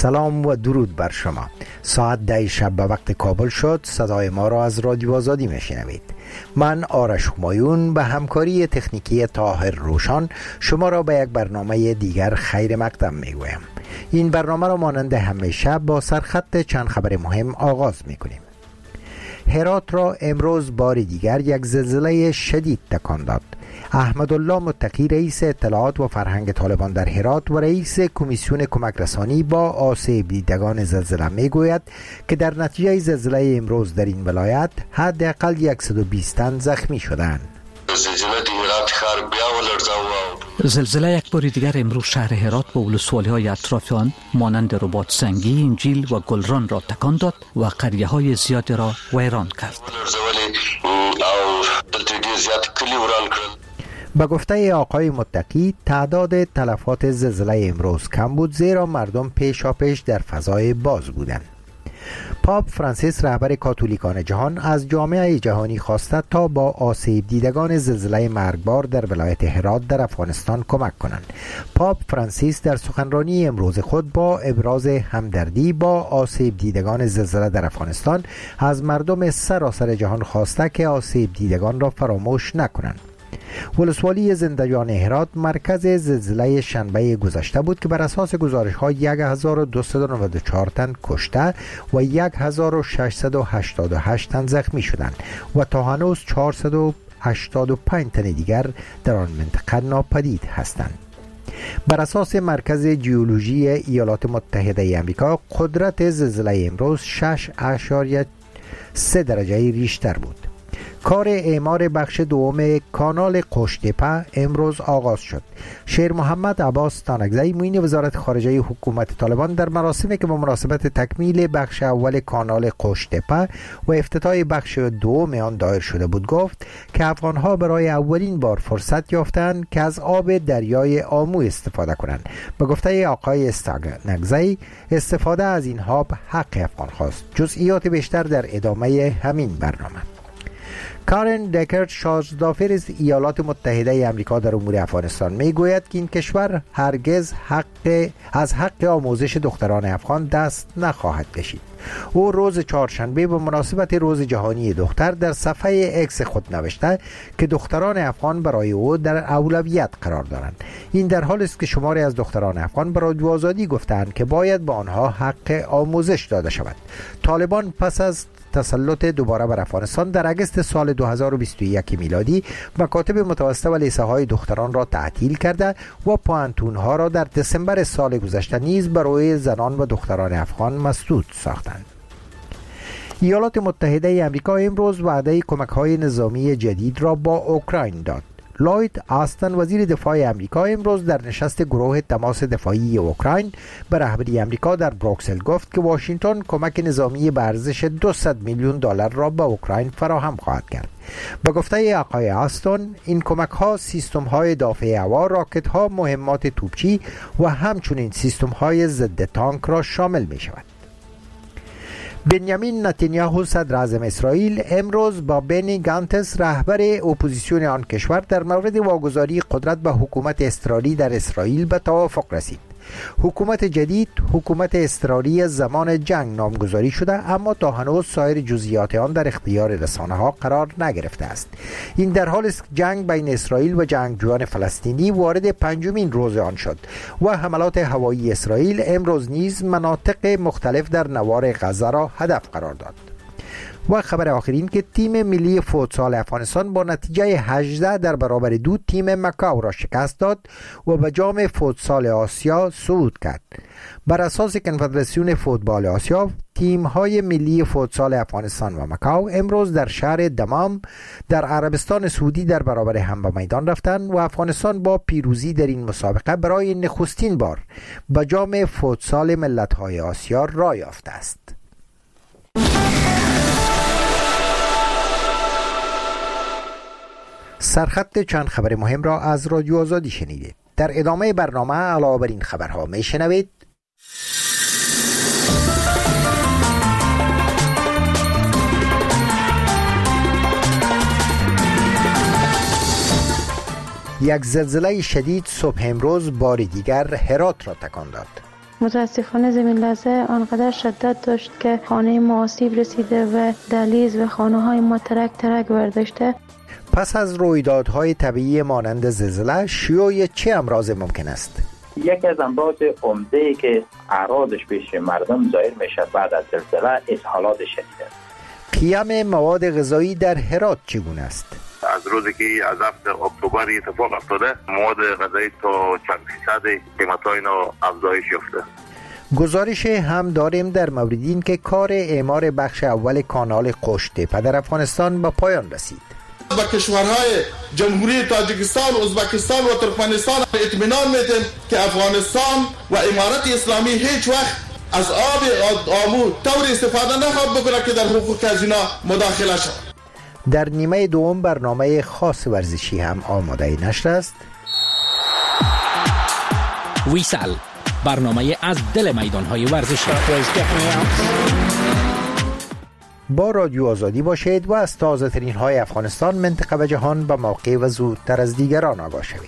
سلام و درود بر شما. ساعت 10 شب به وقت کابل شد. صدای ما را از رادیو آزادی میشنوید. من آرش همایون به همکاری تکنیکی طاهر روشان شما را به یک برنامه دیگر خیر مقدم میگویم. این برنامه را مانند همیشه با سرخط چند خبر مهم آغاز میکنیم. هرات را امروز بار دیگر یک زلزله شدید تکان داد. احمدالله متقی رئیس اطلاعات و فرهنگ طالبان در هرات و رئیس کمیسیون کمک رسانی با آسیب دیدگان زلزله میگوید که در نتیجه زلزله امروز در این ولایت حداقل 120 تن زخمی شدند. زلزله یک بار دیگر امروز شهر هرات و ولسوالی‌های اطراف آن مانند رباط سنگی، انجیل و گلران را تکان داد و قریه‌های زیادی را ویران کرد. به گفته آقای متقی تعداد تلفات زلزله امروز کم بود، زیرا مردم پیشاپیش در فضای باز بودند. پاپ فرانسیس رهبر کاتولیکان جهان از جامعه جهانی خواسته تا با آسیب دیدگان زلزله مرگبار در ولایت هرات در افغانستان کمک کنند. پاپ فرانسیس در سخنرانی امروز خود با ابراز همدردی با آسیب دیدگان زلزله در افغانستان از مردم سراسر جهان خواسته که آسیب دیدگان را فراموش نکنند. ولسوالی زندگان هرات مرکز زلزله شنبه گذشته بود که بر اساس گزارش‌ها 1294 تن کشته و 1688 تن زخمی شدند و تا هنوز 485 تن دیگر در آن منطقه ناپدید هستند. بر اساس مرکز جیولوژی ایالات متحده آمریکا قدرت زلزله امروز 6.3 درجه ریشتر بود. کار اعمار بخش دوم کانال قوشتپه امروز آغاز شد. شیر محمد عباس تانکزی معین وزارت خارجه حکومت طالبان در مراسمی که به مناسبت تکمیل بخش اول کانال قوشتپه و افتتاح بخش دوم آن دایر شده بود گفت که افغانها برای اولین بار فرصت یافتند که از آب دریای آمو استفاده کنند. به گفته آقای تانکزی استفاده از این آب حق افغان هاست. جزئیات بیشتر در ادامه همین برنامه. کارن دکرت شاهزاده ایالات متحده آمریکا در امور افغانستان میگوید که این کشور هرگز از حق آموزش دختران افغان دست نخواهد کشید. او روز چهارشنبه به مناسبت روز جهانی دختر در صفحه اکس خود نوشته که دختران افغان برای او در اولویت قرار دارند. این در حالی است که شماری از دختران افغان به رادیو آزادی گفتند که باید به آنها حق آموزش داده شود. طالبان پس از تسلط دوباره بر افغانستان در اگست سال 2021 میلادی مکاتب متوسطه و لیسه های دختران را تعطیل کرده و پوانتون ها را در دسامبر سال گذشته نیز برای زنان و دختران افغان مسدود ساختند. ایالات متحده آمریکا امروز وعده کمک های نظامی جدید را با اوکراین داد. لوید آستن وزیر دفاع آمریکا امروز در نشست گروه تماس دفاعی اوکراین به رهبری آمریکا در بروکسل گفت که واشنگتن کمک نظامی به ارزش 200 میلیون دلار را به اوکراین فراهم خواهد کرد. به گفته آقای آستن این کمک ها سیستم های دافع هوا، راکت ها، مهمات توپچی و همچنین سیستم های ضد تانک را شامل می شود. بنیامین نتانیاهو صدر اعظم اسرائیل امروز با بنی گانتس رهبر اپوزیسیون آن کشور در مورد واگذاری قدرت به حکومت اضطراری در اسرائیل به توافق رسید. حکومت جدید حکومت اضطراری زمان جنگ نامگذاری شده، اما تا هنوز سایر جزئیات آن در اختیار رسانه ها قرار نگرفته است. این در حالی است که جنگ بین اسرائیل و جنگجویان فلسطینی وارد 5مین روز آن شد و حملات هوایی اسرائیل امروز نیز مناطق مختلف در نوار غزه را هدف قرار داد. و خبر آخرین که تیم ملی فوتسال افغانستان با نتیجه 18 در برابر 2 تیم مکاو را شکست داد و به جام فوتسال آسیا صعود کرد. بر اساس کنفدراسیون فوتبال آسیا، تیم‌های ملی فوتسال افغانستان و مکاو امروز در شهر دمام در عربستان سعودی در برابر هم به میدان رفتند و افغانستان با پیروزی در این مسابقه برای نخستین بار به جام فوتسال ملت‌های آسیا راه یافته است. سرخط چند خبر مهم را از رادیو آزادی شنیدید. در ادامه برنامه علاوه بر این خبرها می شنوید: یک زلزله شدید صبح امروز بار دیگر هرات را تکان داد. متاسفانه زمین لرزه آنقدر شدت داشت که خانه ما آسیب رسیده و دهلیز و خانه های ما ترک برداشته. پس از رویدادهای طبیعی مانند زلزله شیوع چه امراض ممکن است؟ یکی از امراض عمده‌ای که اعراضش پیش مردم ظاهر میشه بعد از زلزله اسهالات شدید است. قیام مواد غذایی در هرات چگونه است؟ از روزی که از 7 اکتبر اتفاق افتاده مواد غذایی تا چند فیصد قیمت‌های اینا افزایش یافته. گزارش هم داریم در مورد این که کار اعمار بخش اول کانال قشت‌تپه در افغانستان به پایان رسید. به کشورهای جمهوری تاجیکستان، ازبکستان و ترکمنستان اطمینان میدیم که افغانستان و امارت اسلامی هیچ وقت از آب آمو طور استفاده نخواهد بکنه که در حقوق از اینا مداخله شود. در نیمه دوم برنامه خاص ورزشی هم آماده نشر است. ویسل، برنامه از دل میدان‌های ورزشی. با رادیو آزادی باشید و از تازه ترین های افغانستان، منطقه و جهان به موقع و زودتر از دیگران آگاه شوید.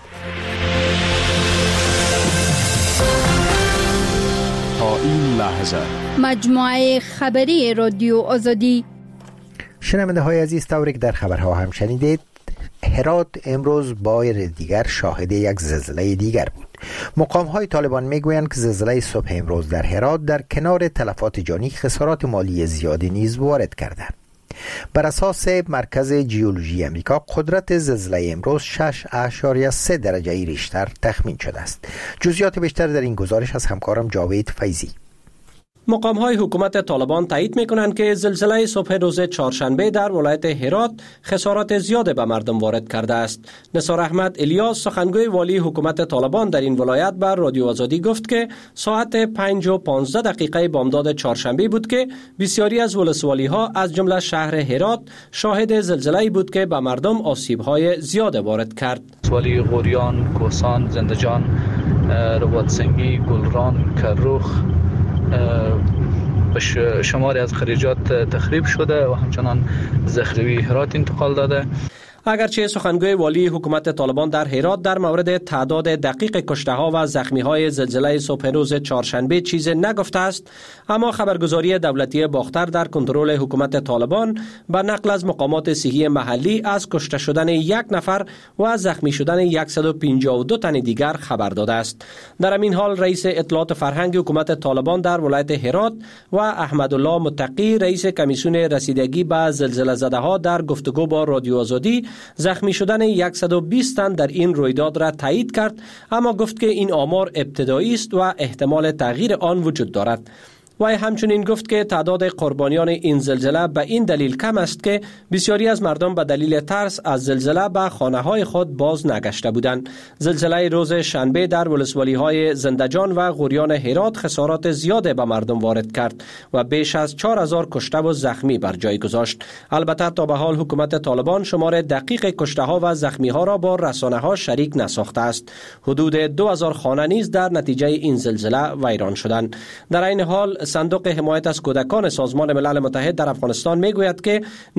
تا این لحظه مجموعه خبری رادیو آزادی. شنونده های عزیز، طوری که در خبرها هم شنیدید، هرات امروز بار دیگر شاهد یک زلزله دیگر بود. مقام های طالبان میگویند که زلزله صبح امروز در هرات در کنار تلفات جانی خسارات مالی زیادی نیز وارد کرده. بر اساس مرکز جیولوژی امریکا قدرت زلزله امروز 6.3 درجه ریشتر تخمین شده است. جزئیات بیشتر در این گزارش از همکارم جاوید فیضی. مقام‌های حکومت طالبان تایید می‌کنند که زلزله صبح روز چهارشنبه در ولایت هرات خسارات زیاد به مردم وارد کرده است. نثار احمد الیاس، سخنگوی والی حکومت طالبان در این ولایت، بر رادیو آزادی گفت که ساعت 5:15 بامداد چهارشنبه بود که بسیاری از ولسوالی‌ها از جمله شهر هرات شاهد زلزله‌ای بود که به مردم آسیب‌های زیاد وارد کرد. ولسوالی غوریان، کوهستان، زندجان، رباطسنگی، گلران، کرخ شماری از خریجات تخریب شده و همچنان زخرفی هرات انتقال داده. اگرچه سخنگوی والی حکومت طالبان در هرات در مورد تعداد دقیق کشته‌ها و زخمی‌های زلزله صبح روز چهارشنبه چیزی نگفته است، اما خبرگزاری دولتی باختر در کنترل حکومت طالبان به نقل از مقامات صحی محلی از کشته شدن 1 نفر و زخمی شدن 152 تن دیگر خبر داده است. در همین حال رئیس اطلاعات فرهنگ حکومت طالبان در ولایت هرات و احمدالله متقی، رئیس کمیسیون رسیدگی به زلزله زده‌ها، در گفتگو با رادیو آزادی زخمی شدن 120 تن در این رویداد را تایید کرد، اما گفت که این آمار ابتدایی است و احتمال تغییر آن وجود دارد. و همچنین گفت که تعداد قربانیان این زلزله به این دلیل کم است که بسیاری از مردم به دلیل ترس از زلزله به خانه‌های خود باز نگشته بودند. زلزله روز شنبه در ولسوالی‌های زندجان و غوریان هرات خسارات زیاد به مردم وارد کرد و بیش از 4000 کشته و زخمی بر جای گذاشت. البته تا به حال حکومت طالبان شمار دقیق کشته‌ها و زخمی‌ها را با رسانه‌ها شریک نساخته است. حدود 2000 خانه نیز در نتیجه این زلزله ویران شدند. در این حال صندوق حمایت از کودکان سازمان ملل متحد در افغانستان میگوید که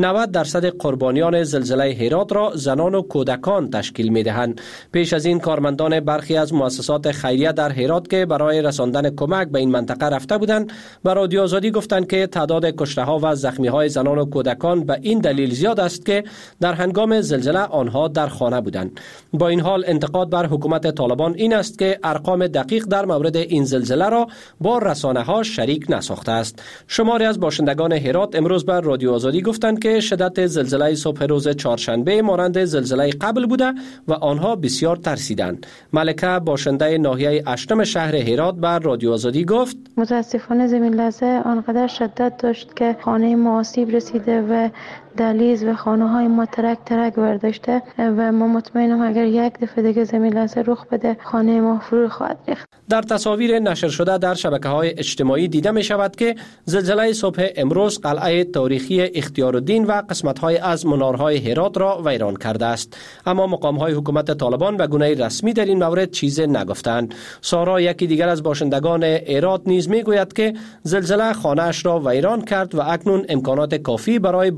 90% قربانیان زلزله هرات را زنان و کودکان تشکیل میدهند. پیش از این کارمندان برخی از مؤسسات خیریه در هرات که برای رساندن کمک به این منطقه رفته بودند، به رادیو آزادی گفتند که تعداد کشته‌ها و زخمی‌های زنان و کودکان به این دلیل زیاد است که در هنگام زلزله آنها در خانه بودند. با این حال انتقاد بر حکومت طالبان این است که ارقام دقیق در مورد این زلزله را با رسانه‌ها شریک نساخته است. شماری از باشندگان هرات امروز بر رادیو آزادی گفتند که شدت زلزله صبح روز چهارشنبه مانند زلزله قبل بوده و آنها بسیار ترسیدند. ملکه، باشنده ناحیه اشتم شهر هرات، بر رادیو آزادی گفت: متاسفانه زمین لرزه آنقدر شدت داشت که خانه ما آسیب رسیده و دهلیز و خانه های ما ترک برداشته و ما مطمئنم اگر یک دفعه دیگه زمین لرزه رخ بده خانه ما فرو خواهد ریخت. در تصاویر نشر شده در شبکه‌های اجتماعی دیده می شود که زلزله صبح امروز قلعه تاریخی اختیارالدین و قسمت‌های از منارهای هرات را ویران کرده است، اما مقام‌های حکومت طالبان به گونه رسمی در این مورد چیزی نگفتند. سارا، یکی دیگر از باشندگان هرات، نیز میگوید که زلزله خانه‌اش را ویران کرد و اکنون امکانات کافی برای بازسازی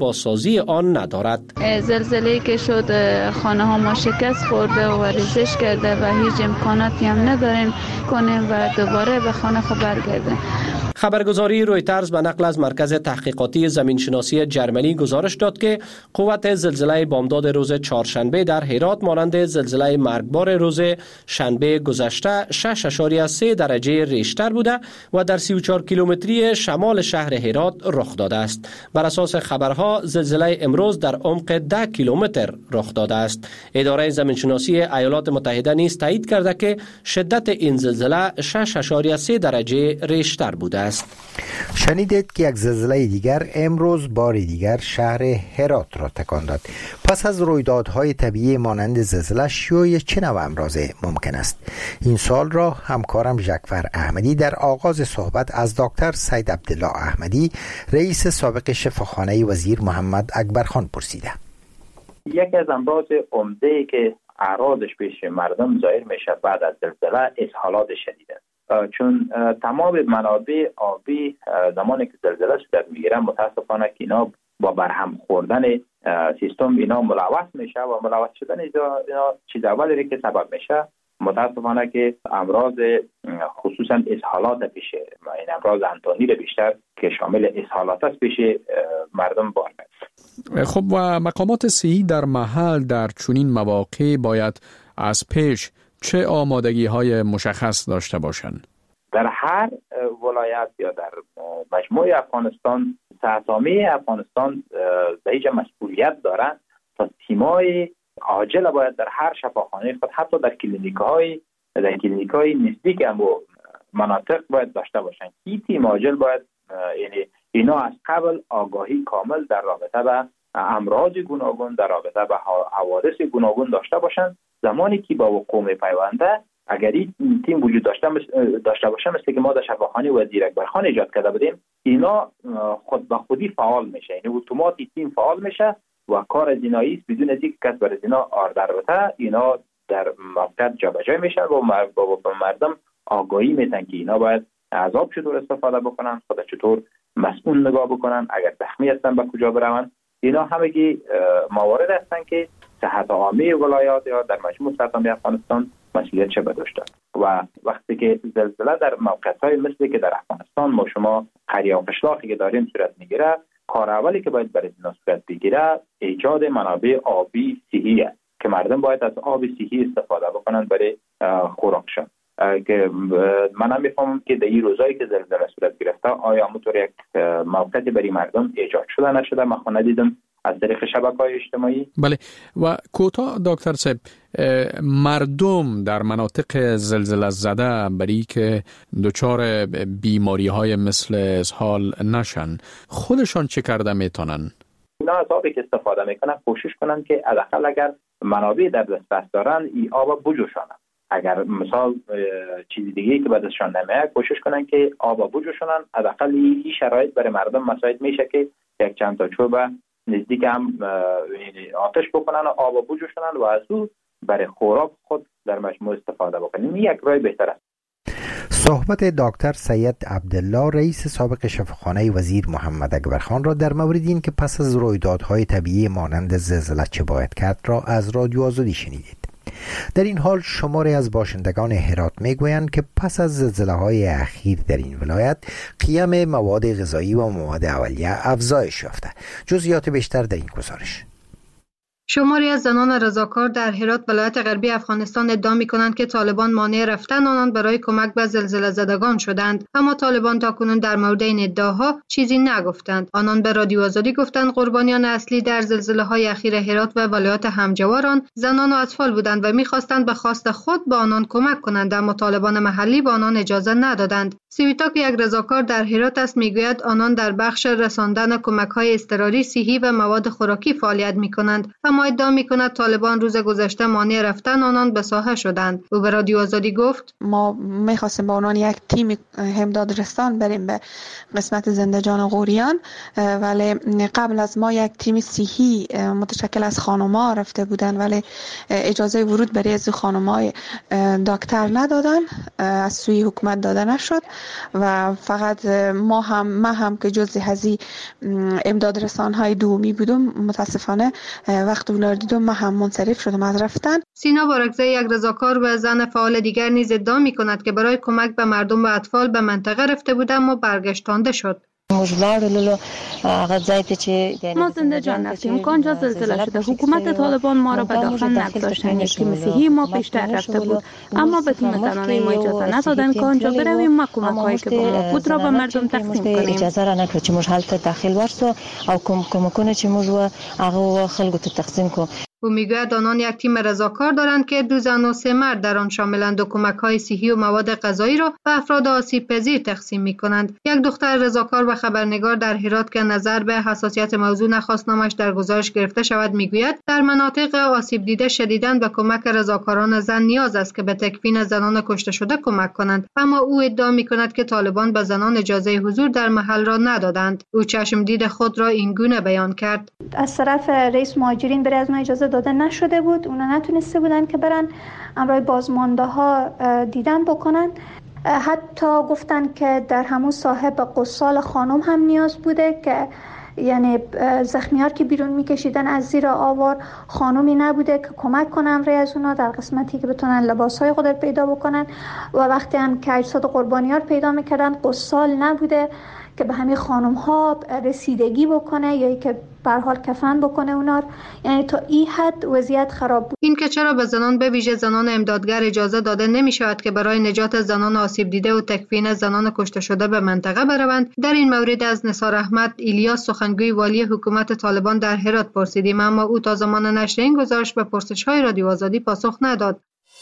توضیح آن ندارد. زلزله‌ای که شد خانه ها ما شکست خورده و ریزش کرده و هیچ امکاناتی هم نداریم کنیم و دوباره به خانه خود برگردیم. خبرگزاری رویترز به نقل از مرکز تحقیقاتی زمینشناسی جرمنی گزارش داد که قوت زلزله بامداد روز چهارشنبه در هرات مانند زلزله مرگبار روز شنبه گذشته 6.3 درجه ریشتر بوده و در 34 کیلومتری شمال شهر هرات رخ داده است. بر اساس خبرها زلزله امروز در عمق 10 کیلومتر رخ داده است. اداره زمینشناسی ایالات متحده نیز تایید کرده که شدت این زلزله 6.3 درجه ریشتر بوده است. شنیدید که یک زلزله دیگر امروز بار دیگر شهر هرات را تکان داد. پس از رویدادهای طبیعی مانند زلزله شیوع چه نوع امراض ممکن است؟ این سوال را همکارم ژکفر احمدی در آغاز صحبت از دکتر سید عبدالله احمدی رئیس سابق شفاخانه وزیر محمد اکبرخان پرسیده. یکی از امراض عمده‌ای که اعراضش پیش مردم ظاهر میشه بعد از زلزله اسهالات شدید است. چون تمام منابع آبی زمانی که زلزله صورت میگیره متاسفانه که اینا با برهم خوردن سیستم اینا ملوث میشه و ملوث شدن اینا چیز اولی که سبب میشه متاسفانه که امراض خصوصا اسهالات پیش این امراض انتانی رو بیشتر که شامل اسهالات است پیش مردم بار میاد. خب و مقامات صحی در محل در چنین مواقع باید از پیش چه آمادگی های مشخص داشته باشند؟ در هر ولایت یا در مجموع افغانستان سراسامی افغانستان زیجا مسئولیت دارند تا تیمای عاجل باید در هر شفاخانه خود حتی در کلینیک‌های نزدیک هم مناطق باید داشته باشند. این تیم عاجل باید یعنی اینا از قبل آگاهی کامل در رابطه به امراض گوناگون در رابطه به حوادث گوناگون داشته باشند. زمانی که با وقوع می‌پیونده اگر این تیم وجود داشته باشه مثل که ما در شفاخانه وزیر اکبرخان ایجاد کرده بودیم اینا خود به خودی فعال میشه یعنی اتوماتیک تیم فعال میشه و کار جنایی است بدون از اینکه کس بر اینا آردر بده اینا در موقع جابجا میشن و مردم آگاهی میدن که اینا باید از آب چطور استفاده بکنن خود چطور مسئول نگاه بکنن اگر زخمی هستن به کجا برون. اینا همگی موارد هستن که صحت عامه ولایات یا در مجموع صحت عامه افغانستان مسئولیت چه داشته و وقتی که زلزله در موقعیت‌های مثل که در افغانستان ما شما قریه و قشلاقی که داریم صورت میگیره کار اولی که باید برای اینا صورت بگیره ایجاد منابع آبی صحی است که مردم باید از آب صحی استفاده بکنن برای خوراکشان. که من میفهمم که در این روزایی که زلزله صورت گرفته آیا همونطور یک موقعیتی برای مردم ایجاد شده نشده من خود ندیدم از طریق شبکه‌های اجتماعی. بله و کوتاه دکتر صاحب مردم در مناطق زلزله زده برای که دچار بیماری‌های مثل اسهال نشن خودشان چه کرده میتونن؟ اینا از آبی که استفاده میکنن کوشش کنن که حداقل اگر منابع در دسترس دارن این آب بجوشانن. اگر مثال چیزی دیگه که بعدشان نمیاد کوشش کنن که آب بجوشانن. حداقل این شرایط برای مردم مساعد میشه که یک چند تا چوب نزدیک هم آتش بکنن و آب بجوشانن و از او برای خوراک خود در مجموع استفاده بکنن. این یک راه بهتر است. صحبت دکتر سید عبدالله رئیس سابق شفاخانه وزیر محمد اکبرخان را در مورد این که پس از رویدادهای طبیعی مانند زلزله چه باید کرد را از رادیو آزادی شنیدید. در این حال شماری از باشندگان هرات میگویند که پس از زلزله‌های اخیر در این ولایت قیام مواد غذایی و مواد اولیه افزایش یافته. جزئیات بیشتر در این گزارش. شماری از زنان رضاکار در هرات ولایت غربی افغانستان ادعا می‌کنند که طالبان مانع رفتن آنان برای کمک به زلزله زدگان شدند، اما طالبان تاکنون در مورد این ادعاها چیزی نگفتند. آنان به رادیو آزادی گفتند قربانیان اصلی در زلزله‌های اخیر هرات و ولایات همجواران زنان و اطفال بودند و می‌خواستند به خواست خود به آنان کمک کنند، اما طالبان محلی به آنان اجازه ندادند. سویتا که یک رضاکار در هرات است میگوید آنان در بخش رساندن کمک‌های اضطراری صحی و مواد خوراکی فعالیت می‌کنند، اما ادعا می‌کند طالبان روز گذشته مانع رفتن آنان به ساحه شدند. او به رادیو آزادی گفت ما می‌خواستیم با آنان یک تیم همداد رسان بریم به قسمت زندجان و غوریان، ولی قبل از ما یک تیم صحی متشکل از خانم‌ها رفته بودند، ولی اجازه ورود برای از خانم‌های دکتر ندادن، از سوی حکومت داده نشد و فقط ما هم که جزء هزی امداد رسانهای دومی بودم، متاسفانه وقت اونار دیدم ما هم منصرف شدم از رفتن. سینا بارکزی، یک رضاکار و زن فعال دیگر، نیز ادعا می‌کند که برای کمک به مردم و اطفال به منطقه رفته بود اما برگشتانده شد. ما زنده جان رفتیم که آنجا زلزله شده. حکومت طالبان ما را به داخل نگذاشتند. یک تیم صحی ما پیشتر رفته بود اما به تیم زنانه ما اجازه ندادند که آنجا برویم و کمک‌هایی که با ما بود را به مردم تقسیم کنیم. اجازه را نکرد چې موږ هلته داخل ورسو او کومکونه چې موږ هغه خلکو ته تقسیم کو. او میگوید آنان یک تیم رضاکار دارند که 2 زن و 3 مرد در آن شاملند و کمک‌های صحی و مواد غذایی را به افراد آسیب پذیر تقسیم می‌کنند. یک دختر رضاکار و خبرنگار در هرات که نظر به حساسیت موضوع نخواست نامش در گزارش گرفته شود میگوید در مناطق آسیب دیده شدیداً به کمک رضاکاران زن نیاز است که به تکفین زنان کشته شده کمک کنند، اما او ادعا می‌کند که طالبان به زنان اجازه حضور در محل را ندادند. او چشمدید خود را اینگونه بیان کرد: از طرف رئیس مهاجرین برای از ما اجازه داده نشده بود، اونا نتونسته بودن که برن امرای بازمانده ها دیدن بکنن. حتی گفتن که در همون صاحب قصال خانم هم نیاز بوده که یعنی زخمیار که بیرون میکشیدن از زیر آوار خانومی نبوده که کمک کنه امرای از اونا در قسمتی که بتونن لباسهای خود پیدا بکنن و وقتی هم که اجساد قربانیار پیدا میکردن قصال نبوده که به همین خانم ها رسیدگی بکنه یا که به هر حال کفن بکنه اونا. یعنی تا این حد وضعیت خراب بود. این که چرا به زنان به ویژه زنان امدادگر اجازه داده نمی شود که برای نجات زنان آسیب دیده و تکفین زنان کشته شده به منطقه بروند، در این مورد از نثار احمد ایلیاس سخنگوی والی حکومت طالبان در هرات پرسیدیم، اما او تا زمان نشر این گزارش به پرسش‌های رادیو آزادی پاسخ نداد.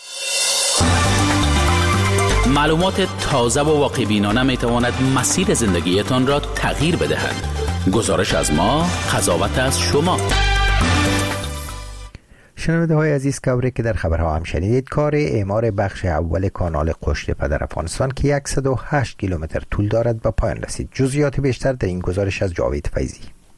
معلومات تازه و واقع بینانه می تواند مسیر زندگیتان را تغییر بدهد. گزارش از ما، قضاوت از شما. شنونده های عزیز، خبری که در خبرها هم شنیدید، کار اعمار بخش اول کانال قشته‌پا در افغانستان که 108 کیلومتر طول دارد به پایان رسید. جزئیات بیشتر در این گزارش از جاوید فیضی.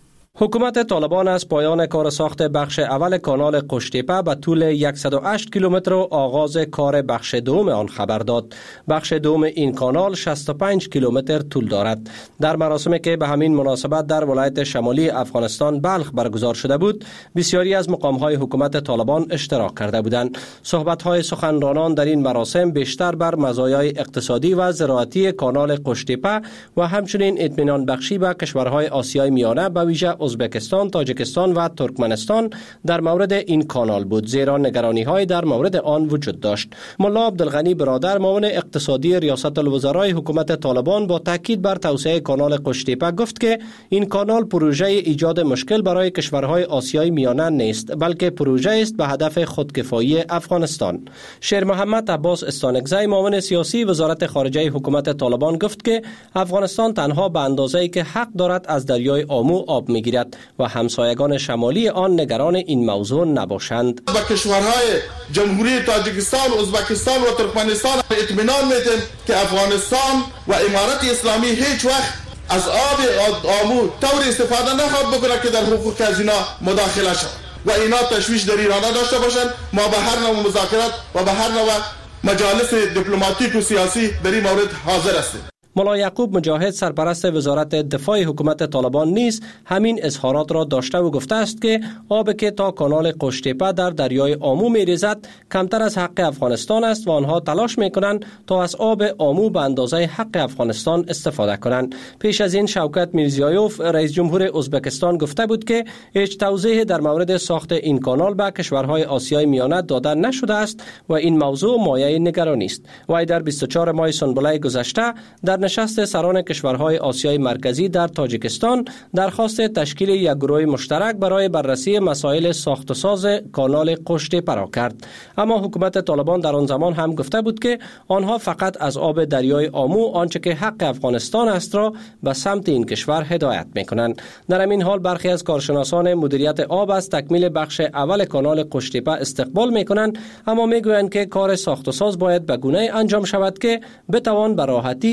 حکومت طالبان از پایان کار ساخت بخش اول کانال قشته‌پا به طول 108 کیلومتر و آغاز کار بخش دوم آن خبر داد. بخش دوم این کانال 65 کیلومتر طول دارد. در مراسمی که به همین مناسبت در ولایت شمالی افغانستان بلخ برگزار شده بود، بسیاری از مقام‌های حکومت طالبان اشتراک کرده بودند. صحبت‌های سخنرانان در این مراسم بیشتر بر مزایای اقتصادی و زراعتی کانال قشته‌پا و همچنین اطمینان بخشی به کشورهای آسیای میانه به ویژه ازبکستان، تاجیکستان و ترکمنستان در مورد این کانال بود، زیرا نگرانی‌های در مورد آن وجود داشت. ملا عبدالغنی برادر، معاون اقتصادی ریاست الوزرای حکومت طالبان، با تاکید بر توسعه کانال قشته‌پا گفت که این کانال پروژه ایجاد مشکل برای کشورهای آسیای میانه نیست، بلکه پروژه است به هدف خودکفایی افغانستان. شیر محمد عباس استانکزی، معاون سیاسی وزارت خارجه حکومت طالبان، گفت که افغانستان تنها به اندازه‌ای که حق دارد از دریای آمو آب می‌گیرد و همسایگان شمالی آن نگران این موضوع نباشند. با کشورهای جمهوری تاجیکستان، ازبکستان و ترکمنستان اطمینان میدیم که افغانستان و امارت اسلامی هیچ وقت از آب آمو طور استفاده نخواهد بکنه که در حقوق از اینا مداخله شود و اینا تشویش در ایران داشته باشند. ما به هر نوع مذاکرات و به هر نوع مجالس دیپلماتیک و سیاسی در این مورد حاضر هستیم. ملا یعقوب مجاهد، سرپرست وزارت دفاع حکومت طالبان، نیز همین اظهارات را داشته و گفته است که آبی که تا کانال قشته‌پا در دریای آمو می‌ریزد کمتر از حق افغانستان است و آنها تلاش می‌کنند تا از آب آمو به اندازه حق افغانستان استفاده کنند. پیش از این شوکت میرزیایوف، رئیس جمهور ازبکستان، گفته بود که هیچ توضیح در مورد ساخت این کانال به کشورهای آسیای میانه داده نشده است و این موضوع مایه نگرانی است. وی در 24 ماه سنبله گذشته در نشست سران کشورهای آسیای مرکزی در تاجیکستان درخواست تشکیل یک گروه مشترک برای بررسی مسائل ساخت و ساز کانال قشته‌پا را کرد. اما حکومت طالبان در آن زمان هم گفته بود که آنها فقط از آب دریای آمو، آنچه که حق افغانستان است، را به سمت این کشور هدایت می‌کنند. در همین حال برخی از کارشناسان مدیریت آب از تکمیل بخش اول کانال قشته‌پا استقبال می‌کنند، اما می‌گویند که کار ساخت و ساز باید به گونه‌ای انجام شود که بتوان به راحتی از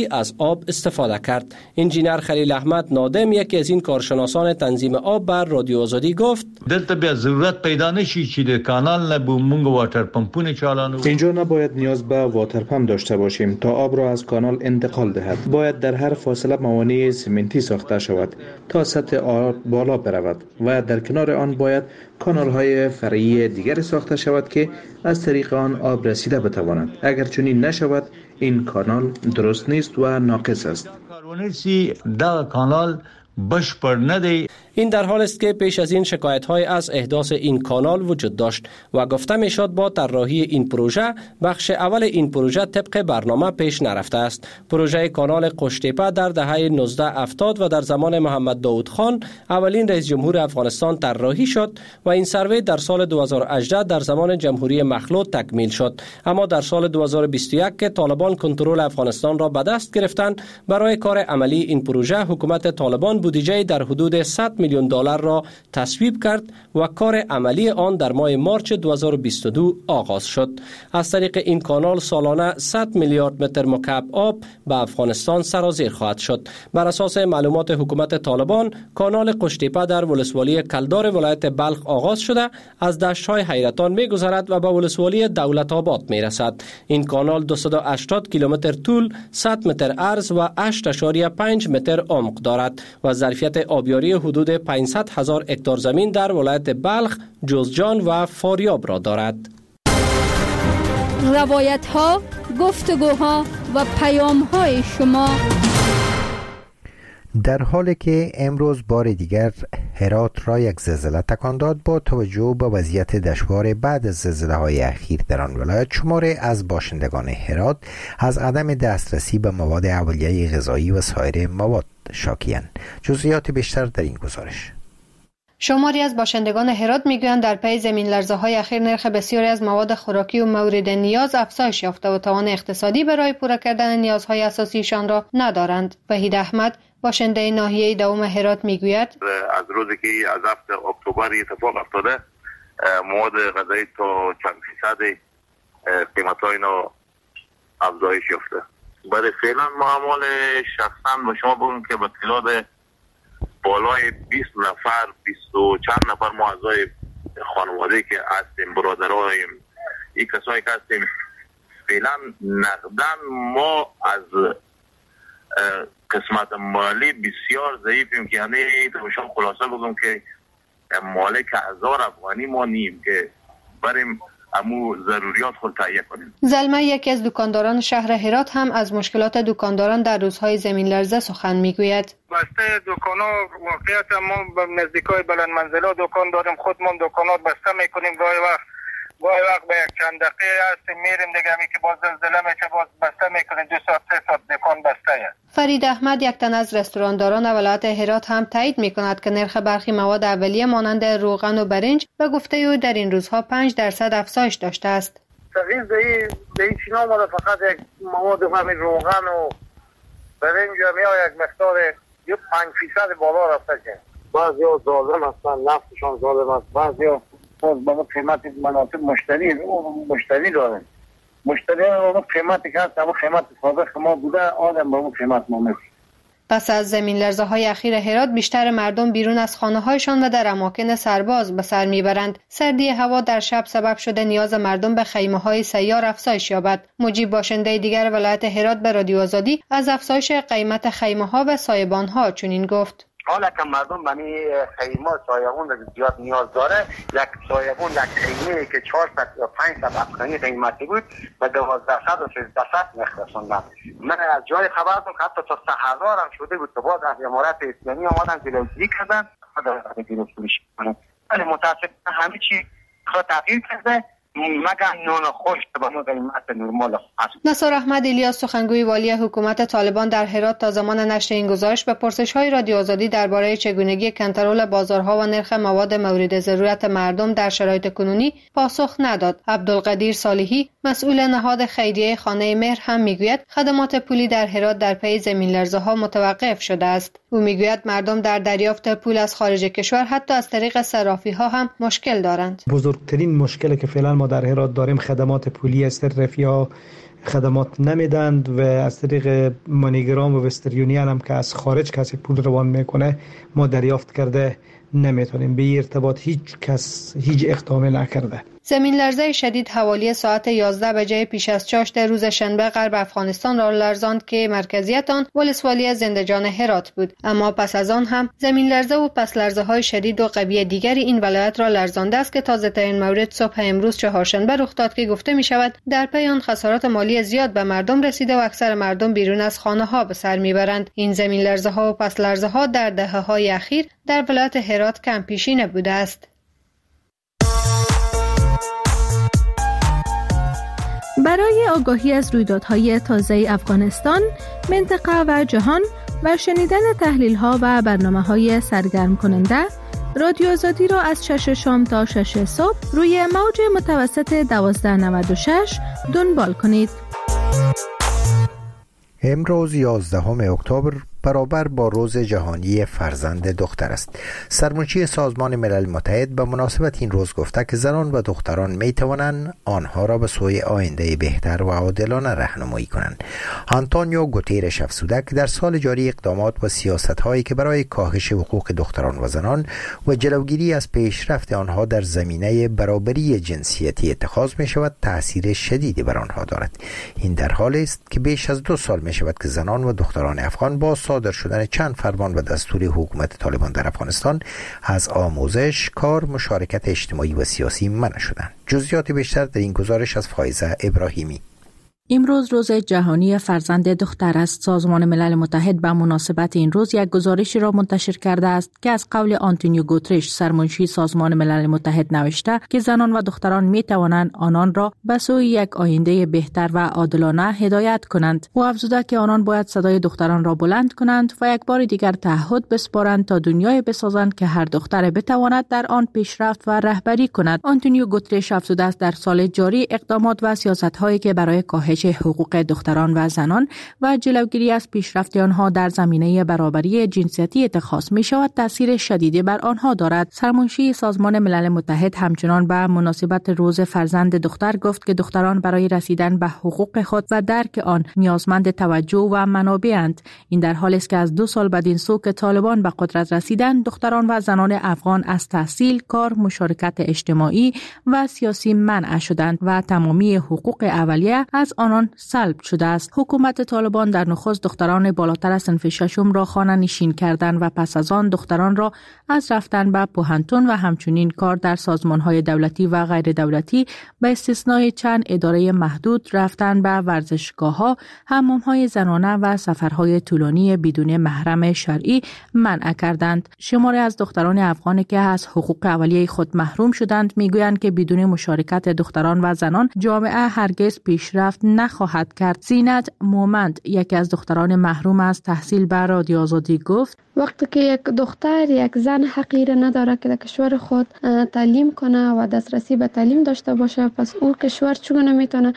آب استفاده کرد. انجینر خلیل احمد نادم، یکی از این کارشناسان تنظیم آب، بر رادیو آزادی گفت دلته بیا ضرورت پیدا نشي چې د کانال نه بو مونږ واتر پمپونه چالانو. اینجا نباید نیاز به واتر پمپ داشته باشیم تا آب را از کانال انتقال دهد. باید در هر فاصله موانع سمنتی ساخته شود تا سطح آب بالا برود و در کنار آن باید کانال های فرعی دیگر ساخته شود که از طریق آن آب رسیده بتواند. اگر چنین نشود این کانال درست نیست و ناقص است. کارونسی دا کانال بشپړ نه دی. این در حال است که پیش از این شکایت‌های از احداث این کانال وجود داشت و گفته می‌شد با طراحی این پروژه بخش اول این پروژه طبق برنامه پیش نرفته است. پروژه کانال قشتیپه در دهه 1970 و در زمان محمد داود خان اولین رئیس جمهور افغانستان طراحی شد و این سروی در سال 2018 در زمان جمهوری مخلوط تکمیل شد. اما در سال 2021 که طالبان کنترل افغانستان را به دست گرفتند، برای کار عملی این پروژه حکومت طالبان بودجه در حدود 100 میلیون دلار را تصویب کرد و کار عملی آن در ماه مارچ 2022 آغاز شد. از طریق این کانال سالانه 100 میلیارد متر مکعب آب به افغانستان سرازیر خواهد شد. بر اساس معلومات حکومت طالبان، کانال قشتیپه در ولسوالی کلدار ولایت بلخ آغاز شده از دشت‌های حیرتان می‌گذرد و به ولسوالی دولت آباد می‌رسد. این کانال 280 کیلومتر طول، 100 متر عرض و 8.5 متر عمق دارد و ظرفیت آبیاری حدود 500,000 هکتار زمین در ولایت بلخ، جوزجان و فاریاب را دارد. روایت ها، گفتگوها و پیام های شما. در حالی که امروز بار دیگر هرات را یک زلزله تکان داد، با توجه به وضعیت دشوار بعد از زلزله‌های اخیر در آن ولایت، شماری از باشندگان هرات از عدم دسترسی به مواد اولیه غذایی و سایر مواد شاکی‌اند. جزئیات بیشتر در این گزارش. شماری از باشندگان هرات میگویند در پی زمین لرزه‌های اخیر نرخ بسیاری از مواد خوراکی و مورد نیاز افزایش یافته و توان اقتصادی برای پورا کردن نیازهای اساسیشان را ندارند. وحید احمد، باشنده ناحیه دوم هرات، میگوید از روزی که از هفته اکتبر اتفاق افتاده، مواد غذایی تا چند فیصد قیمت‌های اینا افزایش یافته. برای فعلا معامل شخصا با شما بگم که به تعداد بالای 20 نفر 20 و چند نفر ما اعضای خانواده که هستیم، برادراییم، این کسایی که هستیم، فعلا نقدن ما از قسمت مالی بسیار ضعیفیم که یعنی تو شما خلاصه بگم که مالک 1000 افغانی ما نیم که بریم امو ضروریات خود تهیه کنیم. زلمه، یکی از دکانداران شهر هرات، هم از مشکلات دکانداران در روزهای زمین لرزه سخن میگوید. بسته دکانا واقعیت ما به نزدیکای بلند منزلا دکان داریم، خودمون دکانات بسته میکنیم. گاهی وقت به یک چند دقیقه هستیم میریم دیگه، که باز زلزله میشه باز بسته میکنیم، 2 ساعت 3 ساعت دکان بسته است. فرید احمد، یک تن از رستورانداران ولایت هرات، هم تایید میکند که نرخ برخی مواد اولیه مانند روغن و برنج به گفته او در این روزها 5% افزایش داشته است. تغییر در این چینا ما فقط یک مواد همین روغن و برنج یا یک مقدار 5% بالا رفته که بعضیا ظالم هستن، نفتشان ظالم است، بعضیا باز با قیمت مناسب مشتری دارن. مشتری با قیمتی که هست با قیمت سابق ما بوده، آدم با قیمت ما میشه. پس از زمین لرزه های اخیر هرات، بیشتر مردم بیرون از خانه هایشان و در اماکن سرباز به سر میبرند. سردی هوا در شب سبب شده نیاز مردم به خیمه های سیار افزایش یابد. مجیب، باشنده دیگر ولایت هرات، به رادیو آزادی از افزایش قیمت خیمه ها و سایبان ها چنین گفت. حالا که مردم بنی خیمه سایبون زیاد نیاز داره، یک سایبون یک خیمه که 400 یا 500 افغانی قیمتی بود به 1200 و 1300 میخرسوندن. من از جای خبر دارم که حتی تا 3000 هم شده بود که باز از امارات اسلامی آمدن جلوگیری کردن تا جلوگیری کنن. ولی متاسفانه همه چی تغییر کرده مگر نان خوش به ما قیمت نرمال است. نصار احمد الیاس، سخنگوی والی حکومت طالبان در هرات، تا زمان نشر این گزارش به پرسش‌های رادیو آزادی درباره چگونگی کنترل بازارها و نرخ مواد مورد ضرورت مردم در شرایط کنونی پاسخ نداد. عبدالقدیر صالحی، مسئول نهاد خیریه خانه مهر، هم میگوید خدمات پولی در هرات در پی زمین لرزه‌ها متوقف شده است. او میگوید مردم در دریافت پول از خارج کشور حتی از طریق صرافی‌ها هم مشکل دارند. بزرگترین مشکلی که فعلا ما در هرات داریم خدمات پولی است. صرافی‌ها خدمات نمیدند و از طریق مانیگرام و وسترن یونین هم که از خارج کسی پول روان میکنه ما دریافت کرده نمیتونیم. به ارتباط هیچ کس هیچ اقدامی نکرده. زمین لرزه شدید حوالی ساعت 11 بجه پیش از چاشت روز شنبه غرب افغانستان را لرزاند که مرکزیت آن ولسوالی زندجان هرات بود. اما پس از آن هم زمین لرزه و پس لرزه های شدید و قوی دیگری این ولایت را لرزانده است که تازه ترین مورد صبح امروز چهارشنبه رخ داد که گفته می شود در پی آن خسارات مالی زیاد به مردم رسیده و اکثر مردم بیرون از خانه ها به سر می برند. این زمین لرزه ها و پس لرزه ها در دهه های اخیر در ولایت هرات کم پیشی نبوده است. برای آگاهی از رویدادهای تازه افغانستان، منطقه و جهان و شنیدن تحلیل‌ها و برنامه‌های سرگرم کننده، رادیو آزادی را از 6 شام تا 6 صبح روی موج متوسط 1296 دنبال کنید. امروز 11 اکتبر برابر با روز جهانی فرزند دختر است. سرمنشی سازمان ملل متحد به مناسبت این روز گفته که زنان و دختران می توانند آنها را به سوی آینده بهتر و عادلانه راهنمایی کنند. آنتونیو گوتیرش افزوده که در سال جاری اقدامات و سیاست‌هایی که برای کاهش حقوق دختران و زنان و جلوگیری از پیشرفت آنها در زمینه برابری جنسیتی اتخاذ می شود تأثیر شدیدی بر آنها دارد. این در حالی است که بیش از 2 سال می شود که زنان و دختران افغان با صادر شدن چند فرمان و دستور حکومت طالبان در افغانستان از آموزش، کار، مشارکت اجتماعی و سیاسی منع شدند. جزئیات بیشتر در این گزارش از فائزه ابراهیمی. امروز روز جهانی فرزند دختر است. سازمان ملل متحد به مناسبت این روز یک گزارشی را منتشر کرده است که از قول آنتونیو گوترش سرمنشی سازمان ملل متحد نوشته که زنان و دختران می توانند آنان را به سوی یک آینده بهتر و عادلانه هدایت کنند. او افزوده که آنان باید صدای دختران را بلند کنند و یک بار دیگر تعهد بسپارند تا دنیای بسازند که هر دختر بتواند در آن پیشرفت و رهبری کند. آنتونیو گوترش افزوده است در سال جاری اقدامات و سیاست‌هایی که برای کاهش حقوق دختران و زنان و جلوگیری از پیشرفت آنها در زمینه برابری جنسیتی اتخاذ می شود تاثیر شدیدی بر آنها دارد. سرمنشی سازمان ملل متحد همچنان به مناسبت روز فرزند دختر گفت که دختران برای رسیدن به حقوق خود و درک آن نیازمند توجه و منابعند. این در حالی است که از 2 سال بعد این سو که طالبان به قدرت رسیدند، دختران و زنان افغان از تحصیل، کار، مشارکت اجتماعی و سیاسی منع شدند و تمامی حقوق اولیه از آنان سلب شده است. حکومت طالبان در نخست دختران بالاتر از صنف 6 را خانه نشین کردند و پس از آن دختران را از رفتن به پوهنتون و همچنین کار در سازمان‌های دولتی و غیر دولتی به استثنای چند اداره محدود رفتن به ورزشگاه‌ها، حمام‌های زنانه و سفرهای طولانی بدون محرم شرعی منع کردند. شماری از دختران افغانی که از حقوق اولیه خود محروم شدند میگویند که بدون مشارکت دختران و زنان جامعه هرگز پیشرفت نخواهد کرد. زینت مومند، یکی از دختران محروم از تحصیل به رادیو آزادی گفت: وقتی که یک دختر، یک زن حقی نداره که در کشور خود تعلیم کنه و دسترسی به تعلیم داشته باشه، پس او کشور چگونه میتونه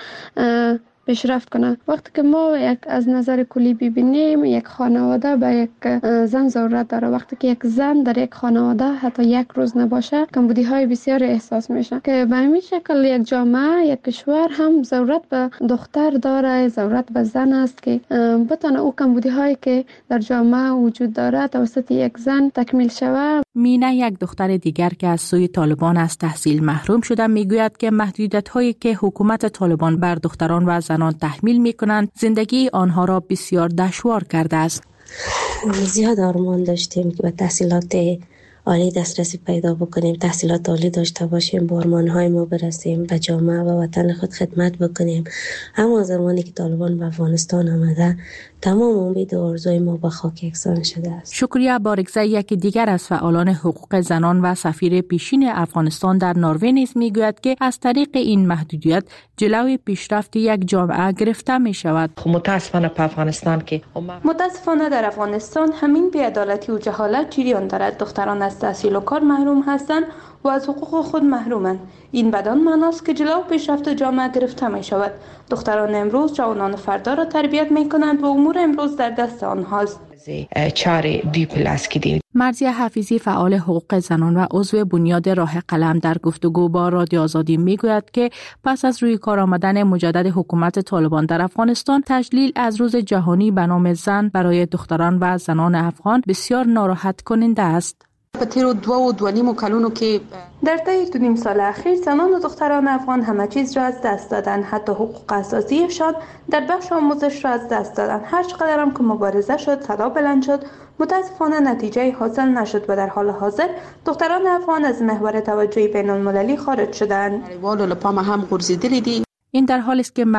پیشرفت کنه؟ وقتی که ما یک از نظر کلی ببینیم، یک خانواده به یک زن ضرورت داره. وقتی که یک زن در یک خانواده حتی یک روز نباشه، کمبودی های بسیار احساس میشه که به همین شکل یک جامعه، یک کشور هم ضرورت به دختر داره، ضرورت به زن است که بتونه او کمبودی هایی که در جامعه وجود داره توسط یک زن تکمیل شود. مینا، یک دختر دیگر که از سوی طالبان از تحصیل محروم شده، میگوید که محدودیت هایی که حکومت طالبان بر دختران و زنان تحمیل میکنند زندگی آنها را بسیار دشوار کرده است. زیاد آرمان داشتیم که به تحصیلات عالی دسترسی پیدا بکنیم، تحصیلات عالی داشته باشیم، به آرمان‌های ما برسیم، به جامعه و وطن خود خدمت بکنیم. اما زمانی که طالبان به افغانستان آمده، تمام امید و آرزوی ما به خاک یکسان شده است. شکریه بارگزه، یکی دیگر از فعالان حقوق زنان و سفیر پیشین افغانستان در نروژ نیز میگوید که از طریق این محدودیت جلوی پیشرفت یک جامعه گرفته می شود. متاسفانه در افغانستان همین بی‌عدالتی و جهالت جریان دارد. دختران از از تحصیل و کار محروم هستند و از حقوق خود محرومند. این بدان معناست که جلو پیشرفت جامعه گرفته می شود. دختران امروز جوانان فردا را تربیت می کنند و امور امروز در دست آنهاست. مرضیه حفیظی فعال حقوق زنان و عضو بنیاد راه قلم در گفتگو با رادیو آزادی میگوید که پس از روی کار آمدن مجدد حکومت طالبان در افغانستان، تجلیل از روز جهانی به نام زن برای دختران و زنان افغان بسیار ناراحت کننده است. در طی 2.5 سال اخیر زنان و دختران افغان همه چیز را از دست دادند، حتی حقوق اساسیشان در بخش آموزش را از دست دادند. هر چقدر هم که مبارزه شد، صدا بلند شد، متاسفانه نتیجه حاصل نشد و در حال حاضر دختران افغان از محور توجه بین المللی خارج شدند. این در حالی است که